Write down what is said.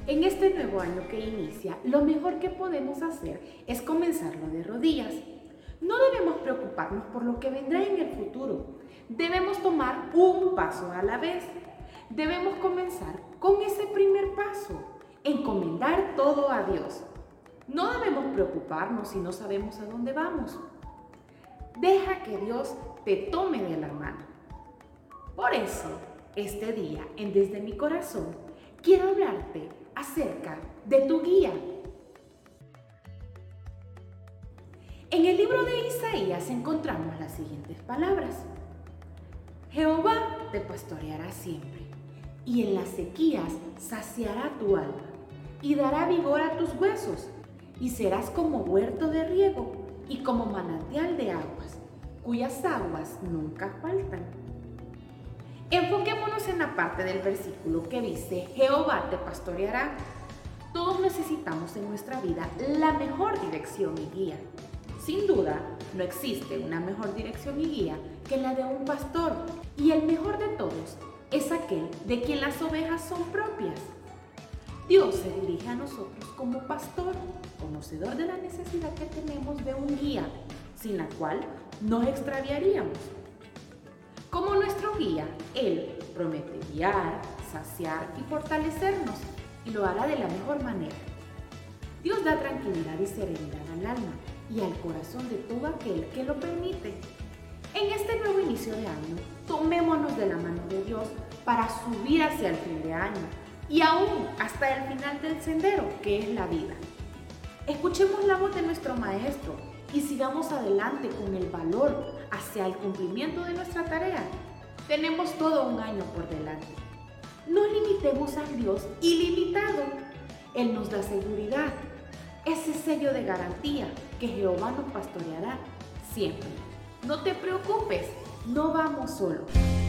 En este nuevo año que inicia, lo mejor que podemos hacer es comenzarlo de rodillas. No debemos preocuparnos por lo que vendrá en el futuro. Debemos tomar un paso a la vez. Debemos comenzar con ese primer paso, encomendar todo a Dios. No debemos preocuparnos si no sabemos a dónde vamos. Deja que Dios te tome de la mano. Por eso, este día, en Desde mi Corazón, quiero hablarte acerca de tu guía. En el libro de Isaías encontramos las siguientes palabras. Jehová te pastoreará siempre, y en las sequías saciará tu alma, y dará vigor a tus huesos, y serás como huerto de riego, y como manantial de aguas, cuyas aguas nunca faltan. Enfoquémonos en la parte del versículo que dice, Jehová te pastoreará. Todos necesitamos en nuestra vida la mejor dirección y guía. Sin duda, no existe una mejor dirección y guía que la de un pastor. Y el mejor de todos es aquel de quien las ovejas son propias. Dios se dirige a nosotros como pastor, conocedor de la necesidad que tenemos de un guía, sin la cual nos extraviaríamos. Como nuestro guía, Él promete guiar, saciar y fortalecernos, y lo hará de la mejor manera. Dios da tranquilidad y serenidad al alma y al corazón de todo aquel que lo permite. En este nuevo inicio de año, tomémonos de la mano de Dios para subir hacia el fin de año y aún hasta el final del sendero, que es la vida. Escuchemos la voz de nuestro Maestro y sigamos adelante con el valor hacia el cumplimiento de nuestra tarea. Tenemos todo un año por delante. No limitemos al Dios ilimitado. Él nos da seguridad, ese sello de garantía que Jehová nos pastoreará siempre. No te preocupes, no vamos solos.